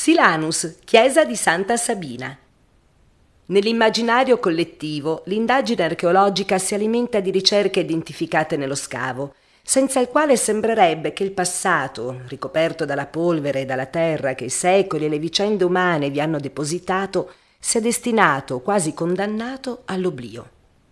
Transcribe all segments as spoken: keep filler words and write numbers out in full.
Silanus, chiesa di Santa Sabina. Nell'immaginario collettivo, l'indagine archeologica si alimenta di ricerche identificate nello scavo, senza il quale sembrerebbe che il passato, ricoperto dalla polvere e dalla terra che i secoli e le vicende umane vi hanno depositato, sia destinato, quasi condannato, all'oblio.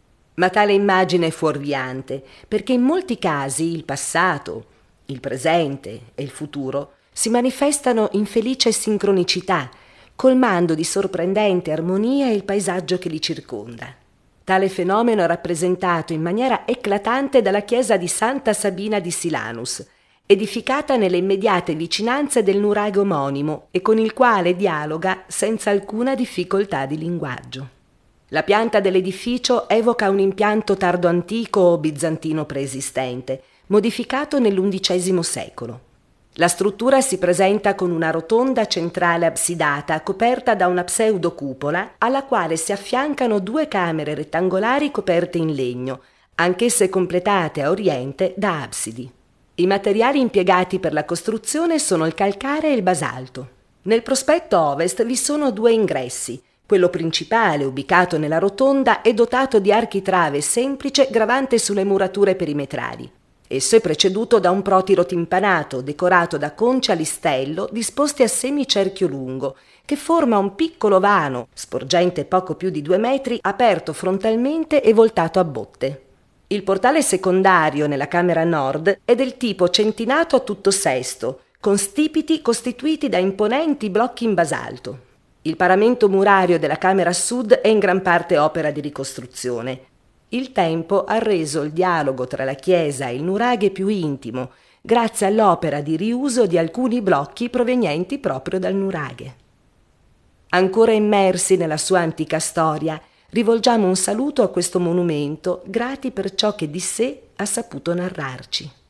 Ma tale immagine è fuorviante, perché in molti casi il passato, il presente e il futuro si manifestano in felice sincronicità, colmando di sorprendente armonia il paesaggio che li circonda. Tale fenomeno è rappresentato in maniera eclatante dalla chiesa di Santa Sabina di Silanus, edificata nelle immediate vicinanze del nuraghe omonimo e con il quale dialoga senza alcuna difficoltà di linguaggio. La pianta dell'edificio evoca un impianto tardo antico o bizantino preesistente, modificato nell'undicesimo secolo. La struttura si presenta con una rotonda centrale absidata coperta da una pseudocupola alla quale si affiancano due camere rettangolari coperte in legno, anch'esse completate a oriente da absidi. I materiali impiegati per la costruzione sono il calcare e il basalto. Nel prospetto ovest vi sono due ingressi. Quello principale, ubicato nella rotonda, è dotato di architrave semplice gravante sulle murature perimetrali. Esso è preceduto da un protiro timpanato decorato da conci a listello disposti a semicerchio lungo, che forma un piccolo vano, sporgente poco più di due metri, aperto frontalmente e voltato a botte. Il portale secondario nella camera nord è del tipo centinato a tutto sesto, con stipiti costituiti da imponenti blocchi in basalto. Il paramento murario della camera sud è in gran parte opera di ricostruzione. Il tempo ha reso il dialogo tra la chiesa e il nuraghe più intimo, grazie all'opera di riuso di alcuni blocchi provenienti proprio dal nuraghe. Ancora immersi nella sua antica storia, rivolgiamo un saluto a questo monumento, grati per ciò che di sé ha saputo narrarci.